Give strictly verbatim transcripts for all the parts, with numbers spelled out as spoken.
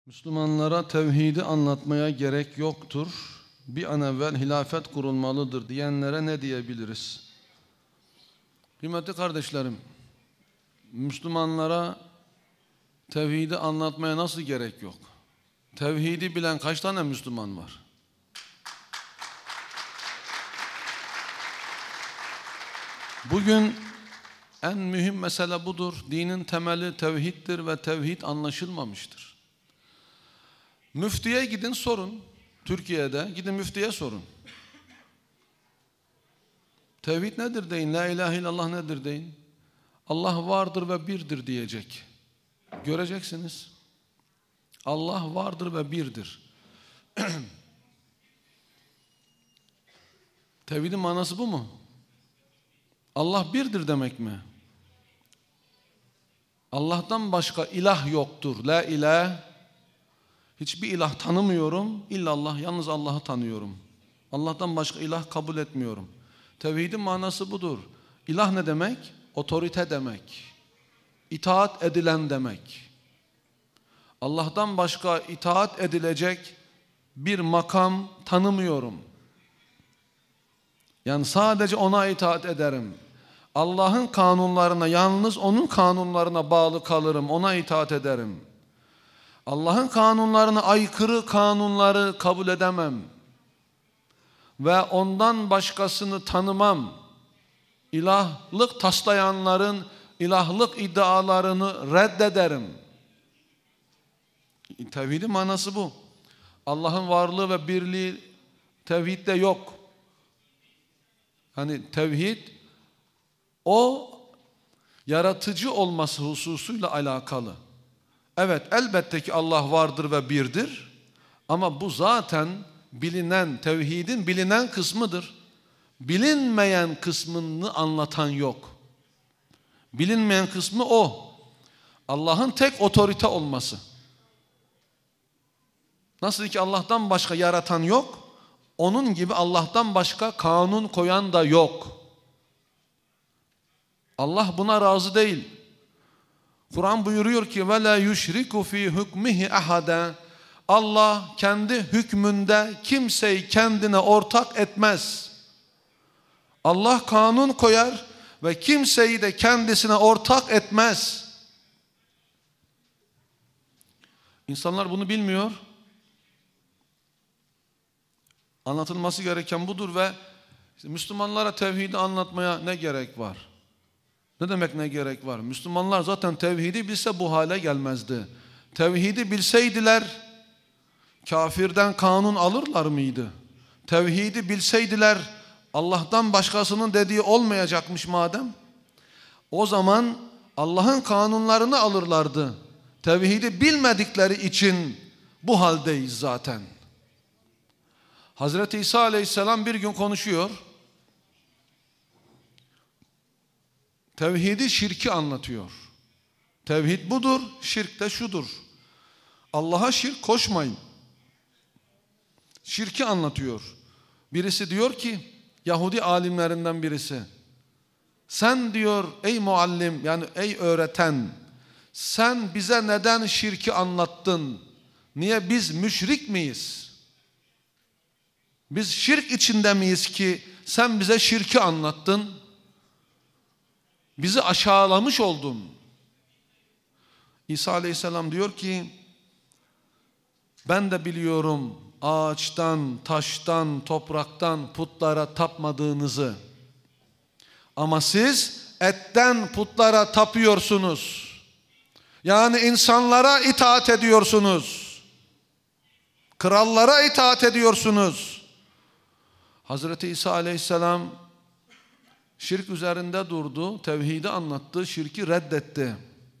Müslümanlara tevhidi anlatmaya gerek yoktur. Bir an evvel hilafet kurulmalıdır diyenlere ne diyebiliriz? Kıymetli kardeşlerim, Müslümanlara tevhidi anlatmaya nasıl gerek yok? Tevhidi bilen kaç tane Müslüman var? Bugün en mühim mesele budur. Dinin temeli tevhiddir ve tevhid anlaşılmamıştır. Müftüye gidin sorun. Türkiye'de gidin müftüye sorun. Tevhid nedir deyin. La ilahe illallah nedir deyin. Allah vardır ve birdir diyecek. Göreceksiniz. Allah vardır ve birdir. Tevhidin manası bu mu? Allah birdir demek mi? Allah'tan başka ilah yoktur. La ilah. Hiçbir ilah tanımıyorum. İllallah. Yalnız Allah'ı tanıyorum. Allah'tan başka ilah kabul etmiyorum. Tevhidin manası budur. İlah ne demek? Otorite demek. İtaat edilen demek. Allah'tan başka itaat edilecek bir makam tanımıyorum. Yani sadece ona itaat ederim. Allah'ın kanunlarına, yalnız onun kanunlarına bağlı kalırım. Ona itaat ederim. Allah'ın kanunlarına aykırı kanunları kabul edemem. Ve ondan başkasını tanımam. İlahlık taslayanların ilahlık iddialarını reddederim. Tevhidin manası bu. Allah'ın varlığı ve birliği tevhidde yok. Hani tevhid o yaratıcı olması hususuyla alakalı. Evet, elbette ki Allah vardır ve birdir. Ama bu zaten bilinen, tevhidin bilinen kısmıdır. Bilinmeyen kısmını anlatan yok. Bilinmeyen kısmı o. Allah'ın tek otorite olması. Nasıl ki Allah'tan başka yaratan yok, onun gibi Allah'tan başka kanun koyan da yok. Allah buna razı değil. Kur'an buyuruyor ki وَلَا يُشْرِكُ ف۪ي hükmihi ahada. Allah kendi hükmünde kimseyi kendine ortak etmez. Allah kanun koyar ve kimseyi de kendisine ortak etmez. İnsanlar bunu bilmiyor. Anlatılması gereken budur ve Müslümanlara tevhidi anlatmaya ne gerek var? Ne demek ne gerek var? Müslümanlar zaten tevhidi bilse bu hale gelmezdi. Tevhidi bilseydiler kafirden kanun alırlar mıydı? Tevhidi bilseydiler Allah'tan başkasının dediği olmayacakmış madem. O zaman Allah'ın kanunlarını alırlardı. Tevhidi bilmedikleri için bu haldeyiz zaten. Hazreti İsa Aleyhisselam bir gün konuşuyor. Tevhidi, şirki anlatıyor. Tevhid budur, şirk de şudur. Allah'a şirk koşmayın. Şirki anlatıyor. Birisi diyor ki, Yahudi alimlerinden birisi, sen diyor ey muallim, yani ey öğreten, sen bize neden şirki anlattın? Niye, biz müşrik miyiz? Biz şirk içinde miyiz ki sen bize şirki anlattın? Bizi aşağılamış oldun. İsa Aleyhisselam diyor ki, ben de biliyorum ağaçtan, taştan, topraktan putlara tapmadığınızı. Ama siz etten putlara tapıyorsunuz. Yani insanlara itaat ediyorsunuz. Krallara itaat ediyorsunuz. Hazreti İsa Aleyhisselam şirk üzerinde durdu, tevhidi anlattı, şirki reddetti.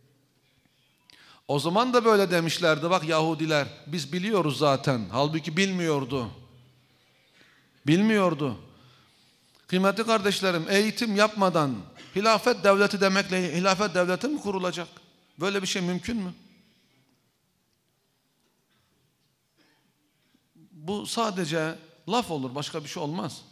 O zaman da böyle demişlerdi, bak Yahudiler, biz biliyoruz zaten. Halbuki bilmiyordu. Bilmiyordu. Kıymetli kardeşlerim, eğitim yapmadan hilafet devleti demekle hilafet devleti mi kurulacak? Böyle bir şey mümkün mü? Bu sadece laf olur, başka bir şey olmaz.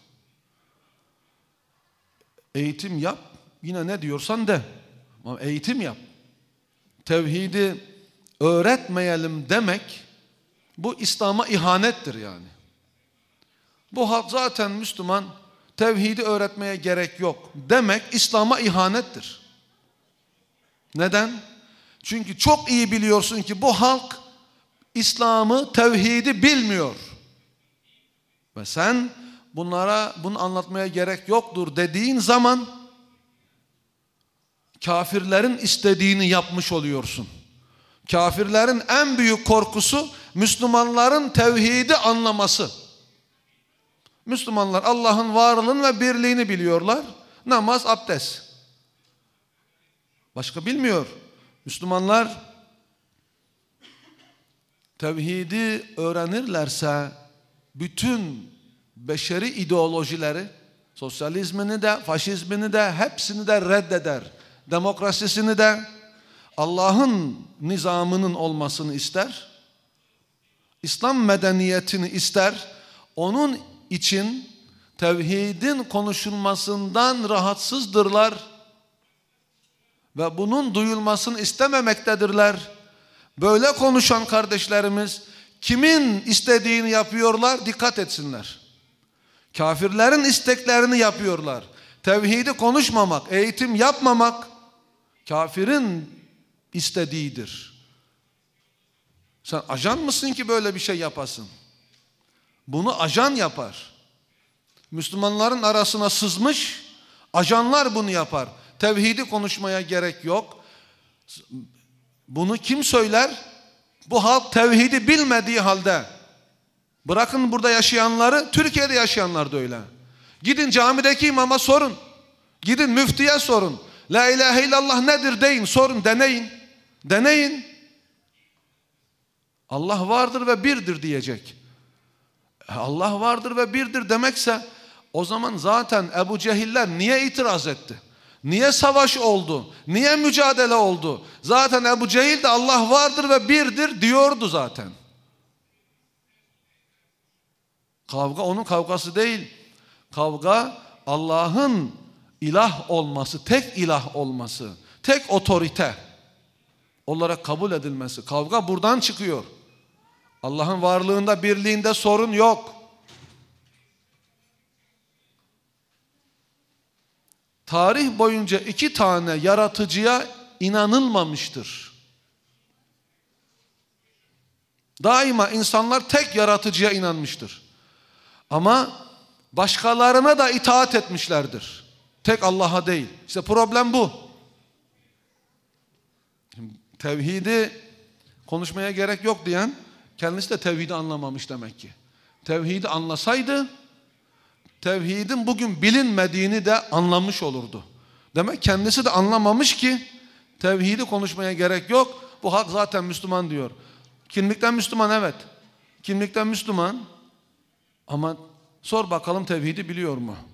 Eğitim yap, yine ne diyorsan de. Ama eğitim yap. Tevhidi öğretmeyelim demek, bu İslam'a ihanettir yani. Bu halk zaten Müslüman, tevhidi öğretmeye gerek yok demek İslam'a ihanettir. Neden? Çünkü çok iyi biliyorsun ki bu halk İslam'ı, tevhidi bilmiyor. Ve sen bunlara bunu anlatmaya gerek yoktur dediğin zaman kafirlerin istediğini yapmış oluyorsun. Kafirlerin en büyük korkusu Müslümanların tevhidi anlaması. Müslümanlar Allah'ın varlığını ve birliğini biliyorlar. Namaz, abdest. Başka bilmiyor. Müslümanlar tevhidi öğrenirlerse bütün beşeri ideolojileri, sosyalizmini de, faşizmini de, hepsini de reddeder. Demokrasisini de, Allah'ın nizamının olmasını ister. İslam medeniyetini ister. Onun için tevhidin konuşulmasından rahatsızdırlar. Ve bunun duyulmasını istememektedirler. Böyle konuşan kardeşlerimiz kimin istediğini yapıyorlar? Dikkat etsinler. Kafirlerin isteklerini yapıyorlar. Tevhidi konuşmamak, eğitim yapmamak kafirin istediğidir. Sen ajan mısın ki böyle bir şey yapasın? Bunu ajan yapar. Müslümanların arasına sızmış ajanlar bunu yapar. Tevhidi konuşmaya gerek yok. Bunu kim söyler? Bu halk tevhidi bilmediği halde. Bırakın burada yaşayanları, Türkiye'de yaşayanlar da öyle. Gidin camideki imama sorun. Gidin müftiye sorun. La ilahe illallah nedir deyin, sorun, deneyin. Deneyin. Allah vardır ve birdir diyecek. Allah vardır ve birdir demekse o zaman zaten Ebu Cehiller niye itiraz etti? Niye savaş oldu? Niye mücadele oldu? Zaten Ebu Cehil de Allah vardır ve birdir diyordu zaten. Kavga onun kavgası değil. Kavga Allah'ın ilah olması, tek ilah olması, tek otorite olarak kabul edilmesi. Kavga buradan çıkıyor. Allah'ın varlığında, birliğinde sorun yok. Tarih boyunca iki tane yaratıcıya inanılmamıştır. Daima insanlar tek yaratıcıya inanmıştır. Ama başkalarına da itaat etmişlerdir. Tek Allah'a değil. İşte problem bu. Tevhidi konuşmaya gerek yok diyen kendisi de tevhidi anlamamış demek ki. Tevhidi anlasaydı tevhidin bugün bilinmediğini de anlamış olurdu. Demek kendisi de anlamamış ki tevhidi konuşmaya gerek yok. Bu halk zaten Müslüman diyor. Kimlikten Müslüman, evet. Kimlikten Müslüman ama sor bakalım tevhidi biliyor mu?